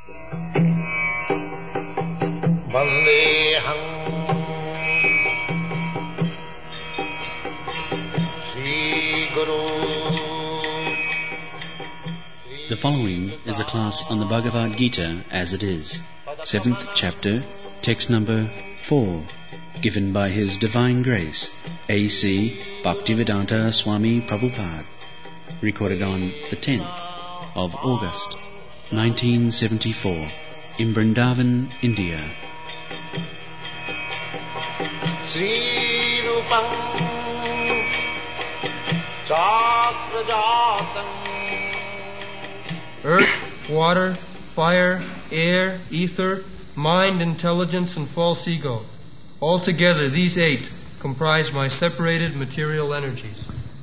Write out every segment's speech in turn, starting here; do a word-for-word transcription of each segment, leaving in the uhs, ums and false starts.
Vandeham Sri Guru. The following is a class on the Bhagavad Gita as it is, seventh chapter, text number four, given by His Divine Grace, A C Bhaktivedanta Swami Prabhupada, recorded on the tenth of August, nineteen seventy-four, in Vrindavan, India. Sri Rupam Chakrajatam. Earth, water, fire, air, ether, mind, intelligence, and false ego. Altogether, these eight comprise my separated material energies.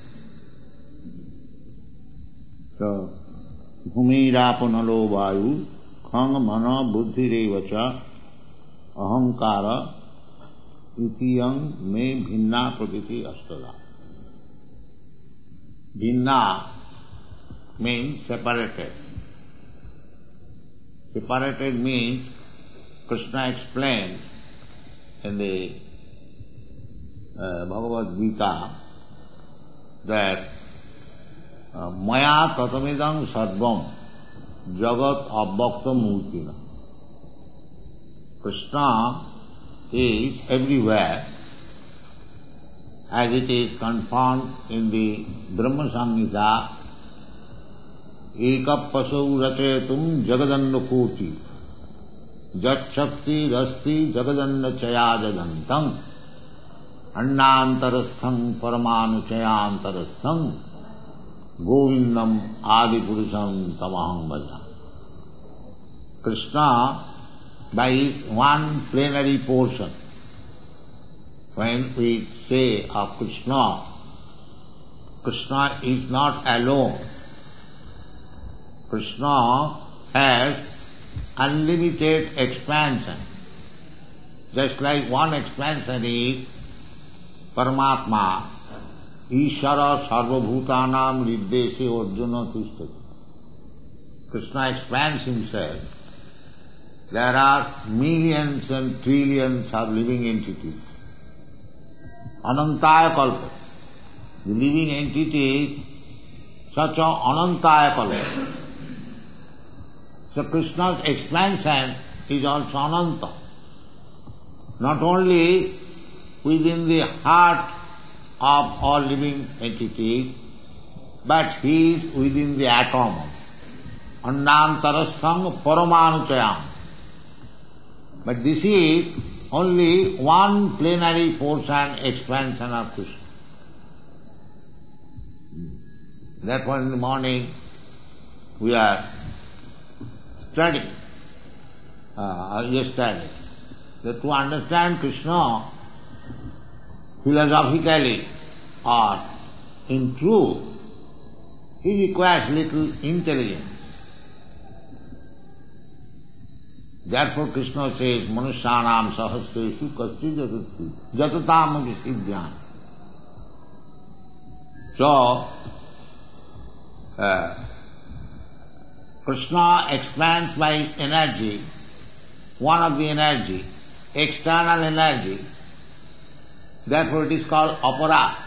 So, bhumirapanalo vayu, khang mana buddhirevacha, ahankara, itiyang me bhinna prakriti astada. Bhinna means separated. Separated means, Krishna explained in the uh, Bhagavad Gita that uh, Maya tatamidang sarvam jagat abhaktam murtina. Krishna is everywhere, as it is confirmed in the Brahma Samhita, Eka pasau rachayatum jagadanna koti jat shakti rasti jagadanna chayajagantam annantarastham paramanu chayantarastham govindam adipurusham tamaham bhaja. Krishna, by his one plenary portion, when we say of Krishna, Krishna is not alone. Krishna has unlimited expansion. Just like one expansion is Paramatma, Ishara Sarvabhutanam Riddese Arjuna Tishtati. Krishna expands himself. There are millions and trillions of living entities. Anantaya Kalpa. The living entity is such a Anantaya Kalpa. So Krishna's expansion is also Ananta. Not only within the heart of all living entities, but he is within the atom. Annantarastham paramanuchayam. But this is only one plenary portion expansion of Krishna. Therefore in the morning we are studying, uh, yesterday, that to understand Krishna philosophically or in truth, he requires little intelligence. Therefore Krishna says, Manusyanam sahasreshu kasti jatati jatatam visidhyam. So, uh, Krishna expands by his energy, one of the energy, external energy. Therefore it is called apara.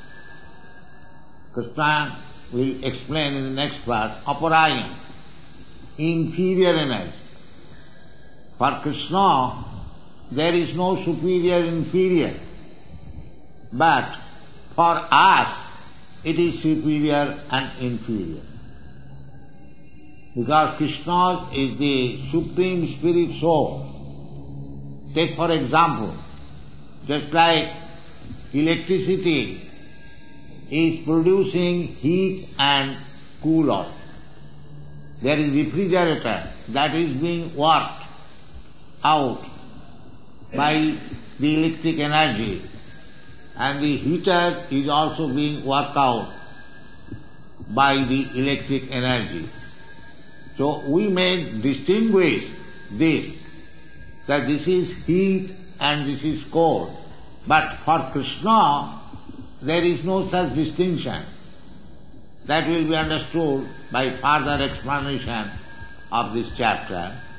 Krishna will explain in the next verse, aparayam, inferior energy. For Krishna, there is no superior, inferior. But for us, it is superior and inferior. Because Krishna is the Supreme Spirit Soul. Take for example, just like electricity is producing heat and cooler. There is refrigerator that is being worked out by the electric energy, and the heater is also being worked out by the electric energy. So we may distinguish this, that this is heat and this is cold. But for Krishna, there is no such distinction. That will be understood by further explanation of this chapter.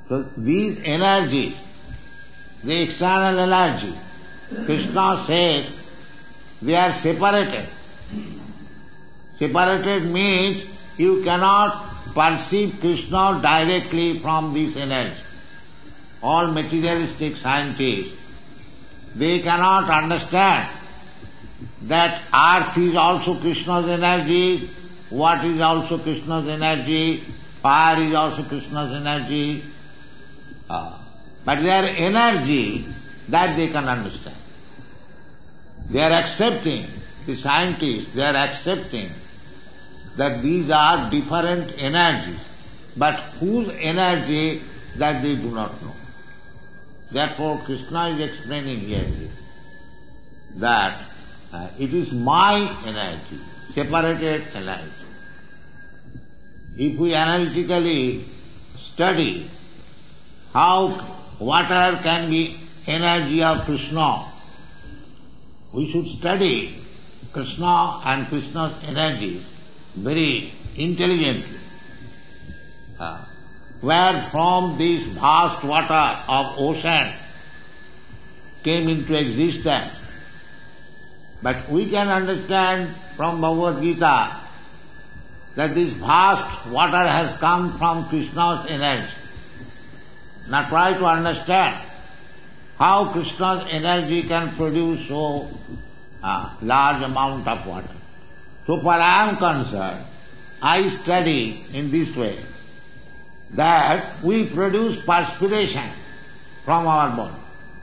So these energies, the external energy, Krishna says they are separated. Separated means you cannot perceive Krishna directly from this energy. All materialistic scientists, they cannot understand that earth is also Krishna's energy, water is also Krishna's energy, fire is also Krishna's energy. Uh, but their energy, that they can understand. They are accepting, the scientists, they are accepting that these are different energies, but whose energy, that they do not know. Therefore Krishna is explaining here that uh, it is my energy, separated energy. If we analytically study how water can be energy of Krishna, we should study Krishna and Krishna's energies very intelligently. Uh, where from this vast water of ocean came into existence. But we can understand from Bhagavad Gita that this vast water has come from Krishna's energy. Now try to understand how Krishna's energy can produce so uh, large amount of water. So far I am concerned, I study in this way, that we produce perspiration from our body.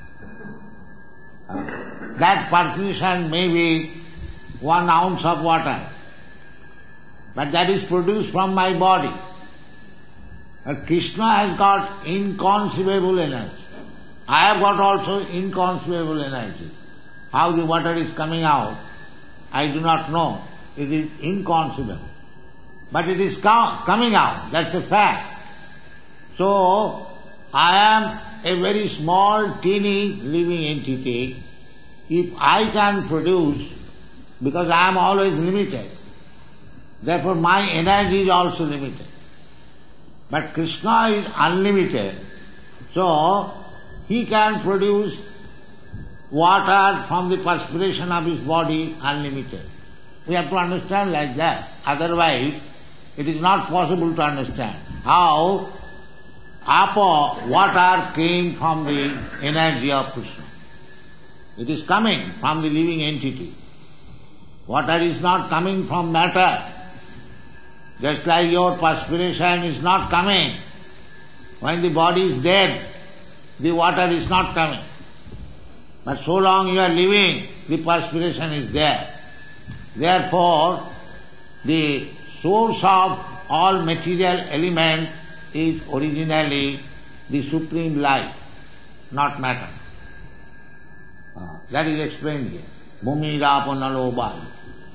Uh, that perspiration may be one ounce of water, but that is produced from my body. But Krishna has got inconceivable energy. I have got also inconceivable energy. How the water is coming out, I do not know. It is inconceivable. But it is com- coming out, that's a fact. So, I am a very small, teeny living entity. If I can produce, because I am always limited, therefore my energy is also limited. But Krishna is unlimited, so he can produce water from the perspiration of his body unlimited. We have to understand like that. Otherwise, it is not possible to understand how apa, water came from the energy of Krishna. It is coming from the living entity. Water is not coming from matter. Just like your perspiration is not coming. When the body is dead, the water is not coming. But so long you are living, the perspiration is there. Therefore, the source of all material element is originally the supreme life, not matter. Uh, that is explained here. Bhumi, Rapo, Nalo, Vayu.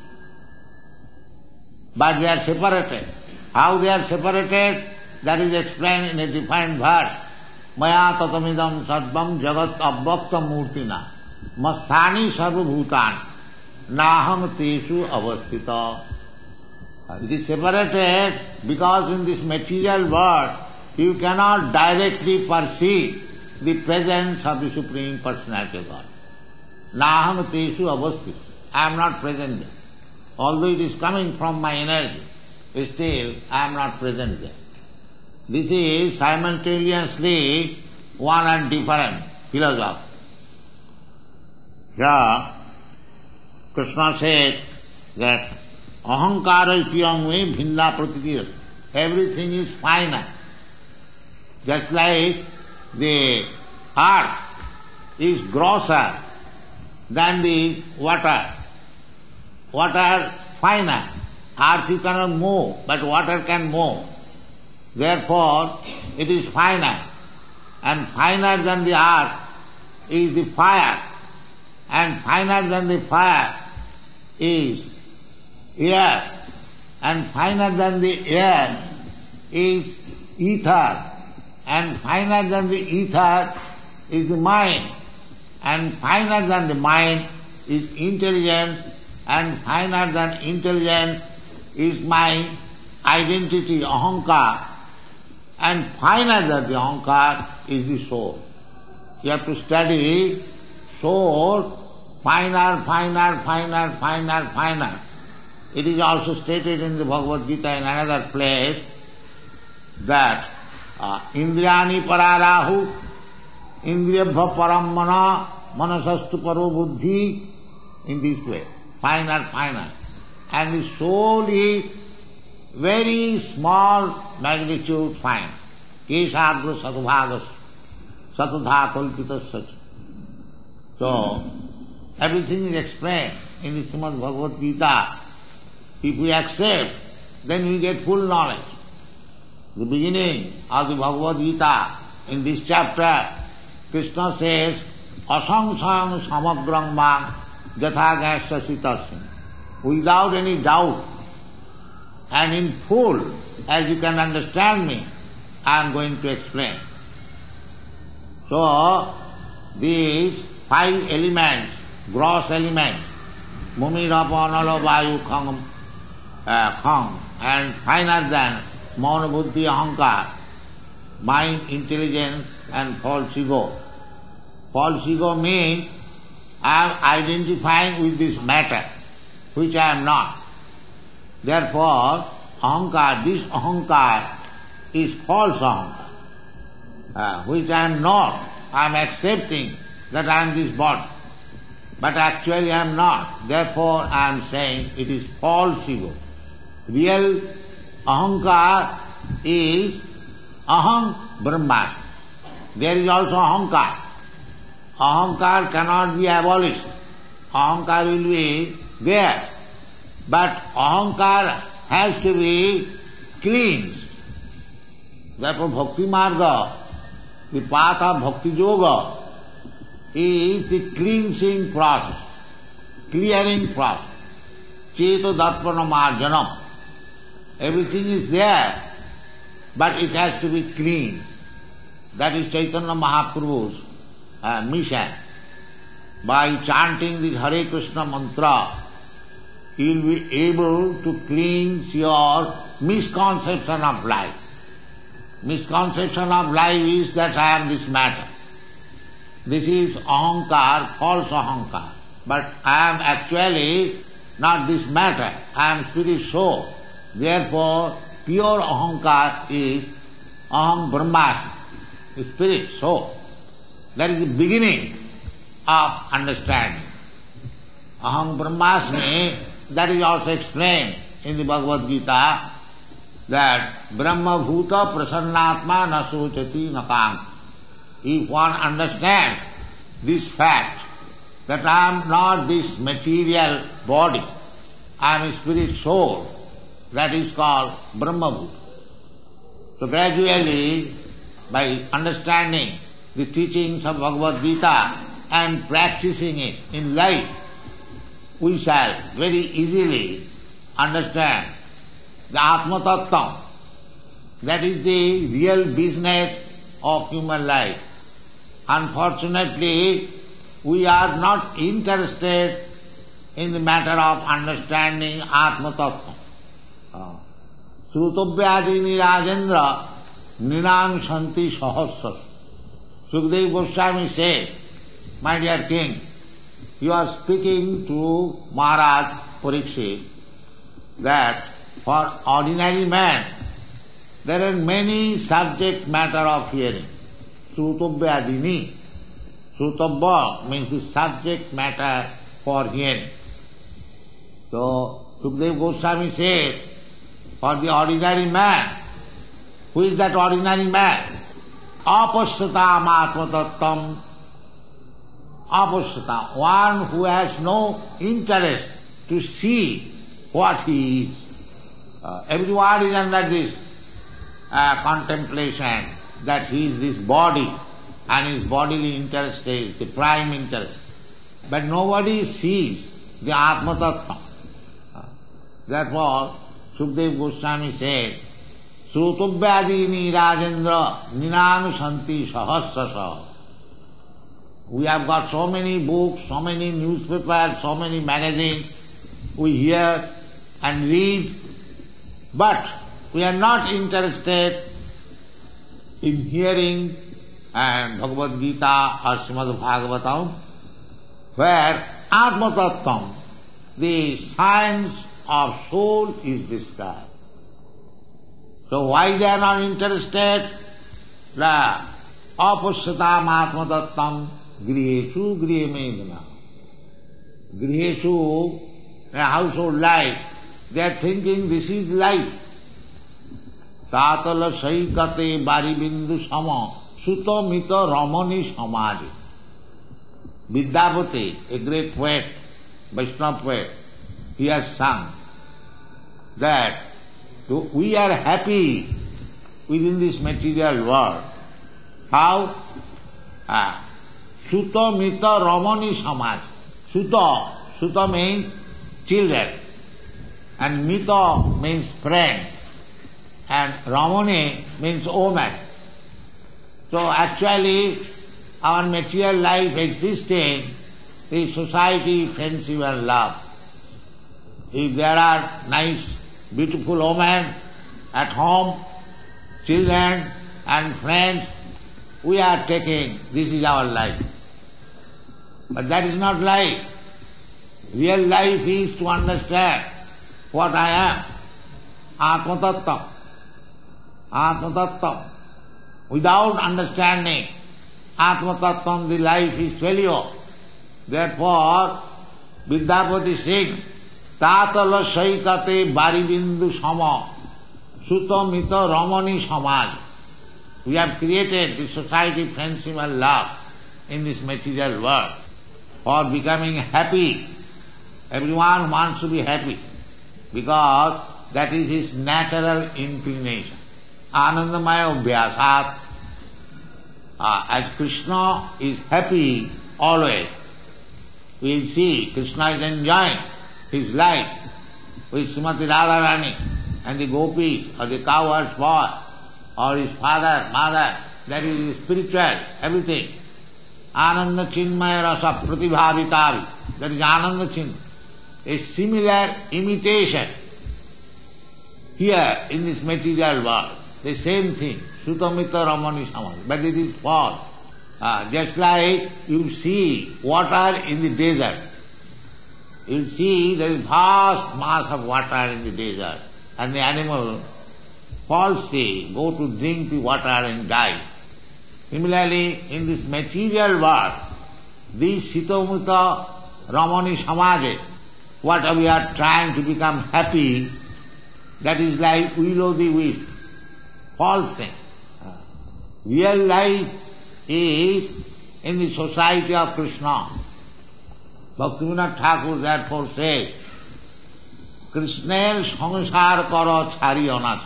But they are separated. How they are separated, that is explained in a defined verse. Maya tatamidam sarvam jagat abbakta murtina masthani sarva bhutan naham teshu avastita. It is separated because in this material world you cannot directly perceive the presence of the Supreme Personality of God. Naham teshu avastita. I am not present there. Although it is coming from my energy, still I am not present there. This is simultaneously one and different philosophy. Here, Krishna said that ahankara itiyangve bhinna pratikir. Everything is finite. Just like the earth is grosser than the water. Water finite. Earth you cannot move, but water can move. Therefore, it is finite. And finer than the earth is the fire. And finer than the fire is air. And finer than the air is ether. And finer than the ether is the mind. And finer than the mind is intelligence. And finer than intelligence is my identity, ahankar. and finer than the ahankar is the soul. You have to study soul, finer, finer, finer, finer, finer. It is also stated in the Bhagavad Gita in another place that uh, Indriyani pararahu, Indriyabha param mana, manasastu paro buddhi, in this way, finer, finer. And the soul is very small magnitude fine. Kesagra satubhagas, satudha kalpitas sach. So, everything is explained in the Srimad Bhagavad Gita. If we accept, then we get full knowledge. The beginning of the Bhagavad Gita, in this chapter, Krishna says, asangsang samagrang mang jatha gasya sitasya. Without any doubt and in full, as you can understand me, I am going to explain. So, these five elements, gross elements, mumira panalo vayu kham, uh, kham, and finer than mana buddhi ahankar, mind, intelligence and false ego. False ego means I am identifying with this matter, which I am not. Therefore, ahankar, this ahankar is false ahankar, uh, which I am not. I am accepting that I am this body, but actually I am not. Therefore, I am saying it is false ego. Real ahankar is aham brahma. There is also ahankar. Ahankar cannot be abolished. Ahankar will be there. But ahankar has to be cleansed. Therefore, bhakti marga, the path of bhakti yoga, is the cleansing process, clearing process. Cheto darpana marjanam. Everything is there, but it has to be cleansed. That is Chaitanya Mahaprabhu's uh, mission. By chanting the Hare Krishna mantra, you will be able to cleanse your misconception of life. Misconception of life is that I am this matter. This is ahankar, false ahankar. But I am actually not this matter. I am spirit soul. Therefore, pure ahankar is aham brahmasmi, the spirit soul. That is the beginning of understanding. Aham brahmasmi, that is also explained in the Bhagavad Gita, that Brahma bhuta prasannatma na sochati nakam. If one understands this fact, that I am not this material body, I am a spirit soul, that is called Brahma bhuta. So gradually, by understanding the teachings of Bhagavad Gita and practicing it in life, we shall very easily understand the Atma Tattva. That is the real business of human life. Unfortunately, we are not interested in the matter of understanding Atma Tattva. Srutobhyadini Rajendra Ninang Shanti Sahasra. Sukadeva Goswami said, my dear king, you are speaking to Maharaj Parikshit that for ordinary man there are many subject matter of hearing. Srutobhyadini. Srutobhya means the subject matter for hearing. So Sukadeva Goswami said, for the ordinary man, who is that ordinary man? Apasyatam atma tattvam. Apasyatam, one who has no interest to see what he is. Uh, everyone is under this uh, contemplation that he is this body and his bodily interest is the prime interest. But nobody sees the Atma Tattva. Uh, therefore, Sukadeva Goswami said, Srutobhyadini Rajendra Ninanu Shanti Sahasrasa. We have got so many books, so many newspapers, so many magazines. We hear and read, but we are not interested in hearing and Bhagavad Gita or Srimad Bhagavatam, where Atma Tattvam, the science of soul, is described. So why they are not interested? The apasyatam Atma Tattvam grihesu grihe medana. Grihesu, a household life, they are thinking this is life. Tatala saikate bari bindu sama suto mita ramani samadi. Vidyapati, a great poet, Vaishnava poet, he has sung that we are happy within this material world. How? Ah, Suta mita ramani samaj. Suta, Suta means children, and mita means friends, and ramani means woman. So actually, our material life existing is society, friendship and love. If there are nice, beautiful women at home, children and friends, we are taking, this is our life. But that is not life. Real life is to understand what I am. Atma Tattva. Atma Tattva. Without understanding Atma Tattva, the life is failure. Therefore, Vidyapati sings, Tatala saikate baribindu sama suta mita ramani samaj. We have created the society, friendship and love in this material world for becoming happy. Everyone wants to be happy because that is his natural inclination. Anandamaya abhyasat. Uh, as Krishna is happy always, we will see Krishna is enjoying his life with Srimati Radharani and the gopis or the cowherd's boy or his father, mother, that is spiritual, everything. Ananda Chinmaya Rasa Pratibhavitavi, that is Ananda Chinmaya. A similar imitation here in this material world, the same thing, Sutamita Ramani Samaj, but it is false. Uh, just like you see water in the desert. You see there is vast mass of water in the desert, and the animal falsely go to drink the water and die. Similarly, in this material world, this Sitamita Ramani Samaje, what we are trying to become happy, that is like will o' the wisp, false thing. Real life is in the society of Krishna. Bhaktivinoda Thakur therefore says, Krishner sangsar karo chhari onath.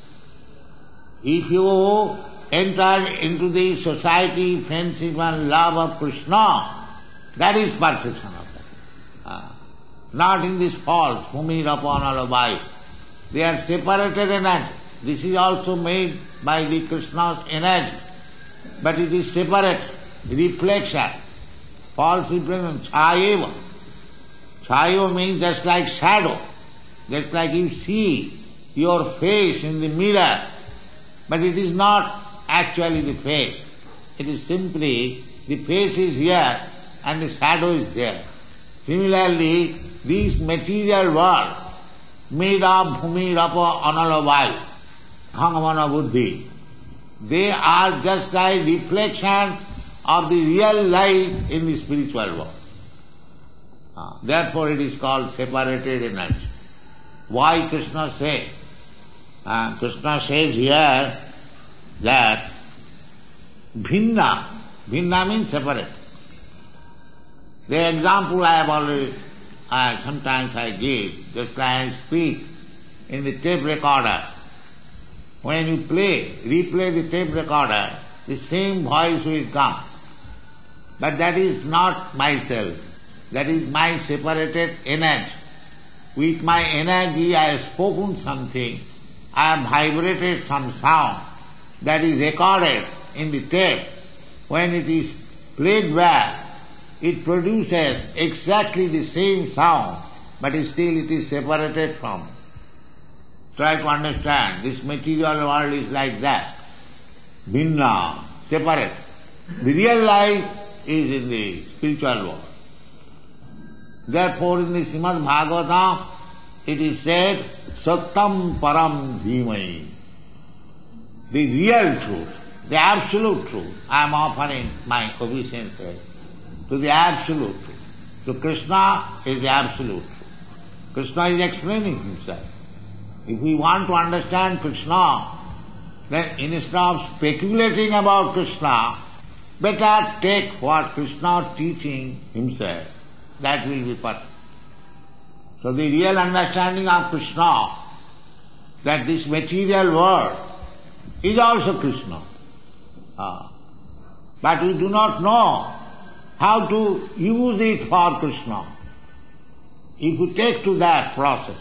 If you enter into the society, friendship and love of Krishna, that is perfection of that. Uh, not in this false, Bhumi Rapanalabai. They are separated energy. This is also made by the Krishna's energy, but it is separate, reflection, false reflection, chayeva. Chayeva means just like shadow, just like you see your face in the mirror, but it is not actually the face. It is simply the face is here and the shadow is there. Similarly, this material world made of bhumi, rapa, anala, vayu, bhangamana, buddhi, they are just like reflection of the real life in the spiritual world. Uh, therefore it is called separated energy. Why Krishna says? Uh, Krishna says here that bhinna, bhinna means separate. The example I have already, uh, sometimes I give, just like I speak in the tape recorder. When you play, replay the tape recorder, the same voice will come. But that is not myself. That is my separated energy. With my energy I have spoken something, I have vibrated some sound that is recorded in the tape. When it is played back, it produces exactly the same sound, but still it is separated from. Try to understand, this material world is like that. Bhinna, separate. The real life is in the spiritual world. Therefore in the Srimad Bhagavatam it is said, Satyam Param Dhimai. The real truth, the absolute truth, I am offering my obeisance to the absolute truth. So Krishna is the absolute truth. Krishna is explaining himself. If we want to understand Krishna, then instead of speculating about Krishna, better take what Krishna is teaching himself. That will be perfect. So the real understanding of Krishna, that this material world is also Krishna. Ah. But we do not know how to use it for Krishna. If you take to that process,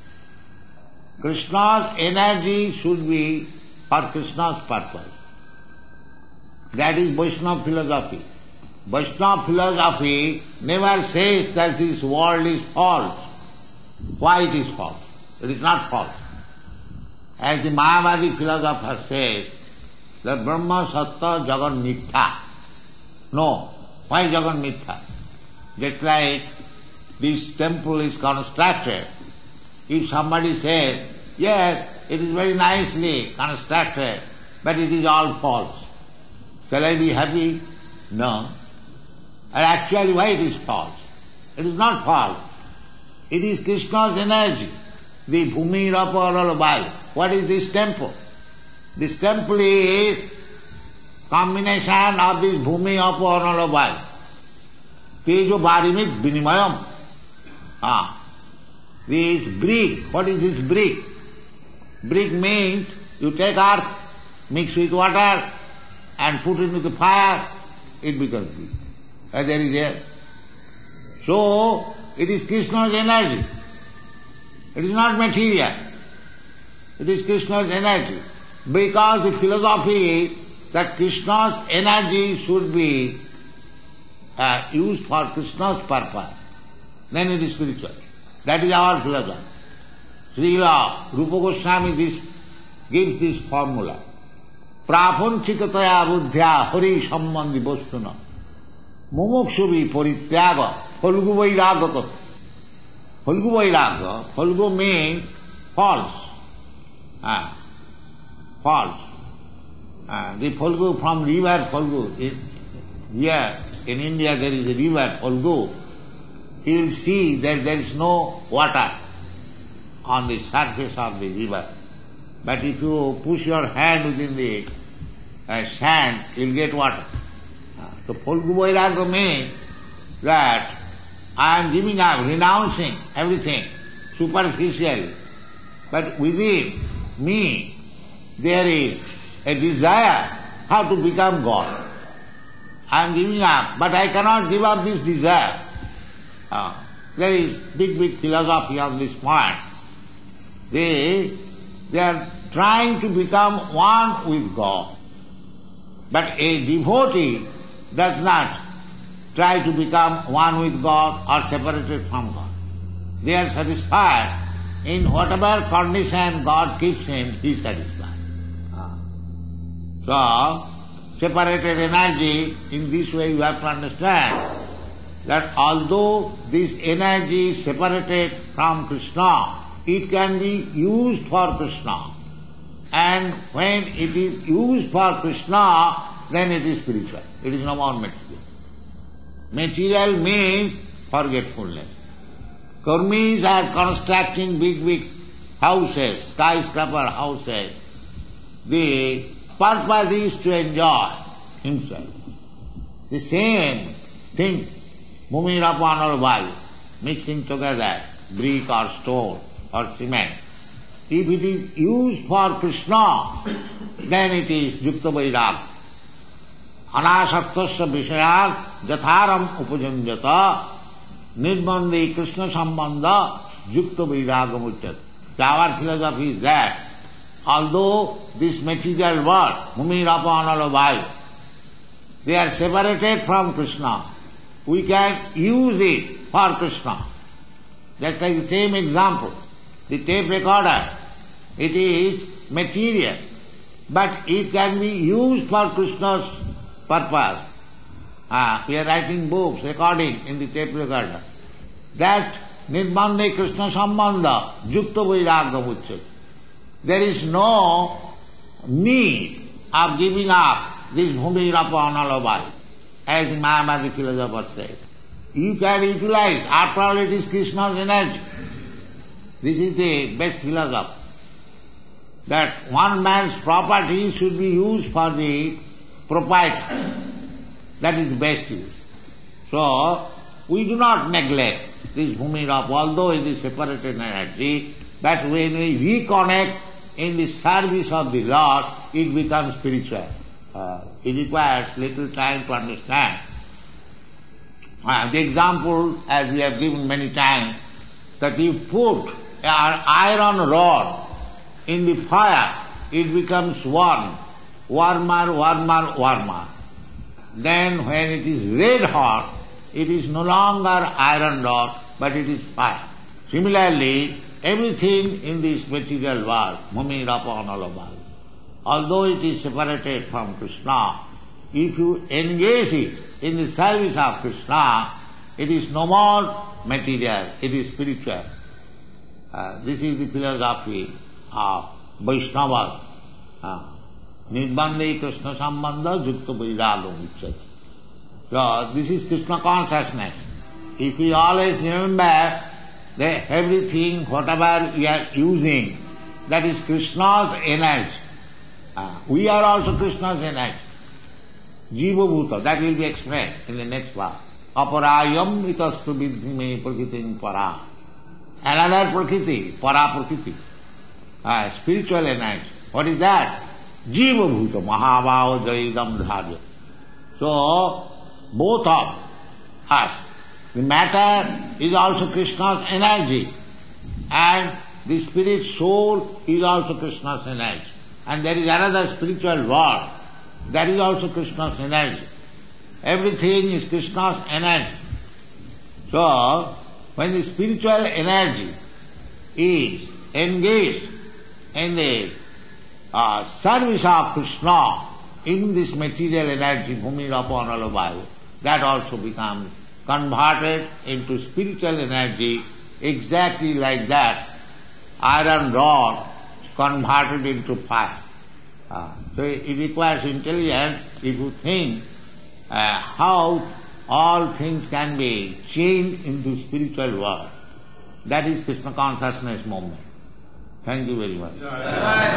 Krishna's energy should be for Krishna's purpose. That is Vaishnava philosophy. Vaishnava philosophy never says that this world is false. Why it is false? It is not false. As the Mayavadi philosopher says, that Brahma Sattva Jagan Mithya. No. Why Jagan Mithya? Just like this temple is constructed. If somebody says, yes, it is very nicely constructed, but it is all false, shall I be happy? No. And actually why it is false? It is not false. It is Krishna's energy. The Bhumi Rapa. What is this temple? This temple is combination of this Bhumi Rapa. Tejo Barimit Binimayam. Ah. This brick, what is this brick? Brick means you take earth, mix with water and put it into the fire, it becomes brick. And there is air. So, it is Krishna's energy. It is not material. It is Krishna's energy. Because the philosophy is that Krishna's energy should be uh, used for Krishna's purpose. Then it is spiritual. That is our philosophy. Srila Rupa Goswami this, gives this formula. Prapanchikataya buddhya hari sambandhi vastuna mumuksuvi parityaga falgu vairaga kat. Falgu vairaga, falgu means false. Ah, false. Ah, the Falgu from river Falgu. In, here in India there is a river Falgu. You will see that there is no water on the surface of the river. But if you push your hand within the uh, sand, you will get water. So Falgu Vairaga means that I am giving up, renouncing everything superficially. But within me there is a desire how to become God. I am giving up, but I cannot give up this desire. Uh, there is big, big philosophy on this point. They, they are trying to become one with God. But a devotee does not try to become one with God or separated from God. They are satisfied. In whatever condition God keeps him, he is satisfied. Uh. So, separated energy, in this way you have to understand that although this energy is separated from Krishna, it can be used for Krishna. And when it is used for Krishna, then it is spiritual. It is no more material. Material means forgetfulness. Karmis are constructing big, big houses, skyscraper houses. The purpose is to enjoy himself. The same thing, Bhumi Rapa Vayu, mixing together brick or stone or cement. If it is used for Krishna, then it is Yukta Vairag. Anasaktasya Vishayag Jatharam Upajanjata Nirmandi Krishna Sambandha Yukta Vairagam Uchyate. Our philosophy is that although this material world, Bhumi Rapa Vayu, they are separated from Krishna, we can use it for Krishna. Just like the same example, the tape recorder, it is material, but it can be used for Krishna's purpose. Ah, we are writing books, recording in the tape recorder. That Nirbandhe Krishna Sambandha Yukta Vairagya Uchyate. There is no need of giving up this Bhumi Rapa Analabhai, as the Mayavadi philosopher said. You can utilize, after all it is Krishna's energy. This is the best philosophy. That one man's property should be used for the proprietor. That is the best use. So, we do not neglect this Bhumi Rapa, although it is separated energy, but when we reconnect in the service of the Lord, it becomes spiritual. Uh, it requires little time to understand. Uh, the example, as we have given many times, that you put an iron rod in the fire, it becomes warm, warmer, warmer, warmer. Then when it is red hot, it is no longer iron rod, but it is fire. Similarly, everything in this material world, Bhumi Rapa Analabhai, although it is separated from Krishna, if you engage it in the service of Krishna, it is no more material, it is spiritual. Uh, this is the philosophy of Vaishnavas. Uh, Nirbandhe Krishna Sambandha Yukta Vairagya Uchyate. So this is Krishna consciousness. If we always remember that everything, whatever we are using, that is Krishna's energy. Uh, we are also Krishna's energy. Jiva Bhuta, that will be explained in the next verse. Aparayam itastu vidhime prakritim para. Another prakriti, para prakriti. Uh, spiritual energy. What is that? Jiva Bhuta, Mahabhava Jaidam Dharya. So, both of us, the matter is also Krishna's energy, and the spirit soul is also Krishna's energy. And there is another spiritual world, that is also Krishna's energy. Everything is Krishna's energy. So, when the spiritual energy is engaged in the uh, service of Krishna, in this material energy, Bhumi Rapa Analabhai, that also becomes converted into spiritual energy, exactly like that iron rod converted into fire. Uh, so it requires intelligence if you think uh, how all things can be changed into spiritual world. That is Krishna consciousness movement. Thank you very much.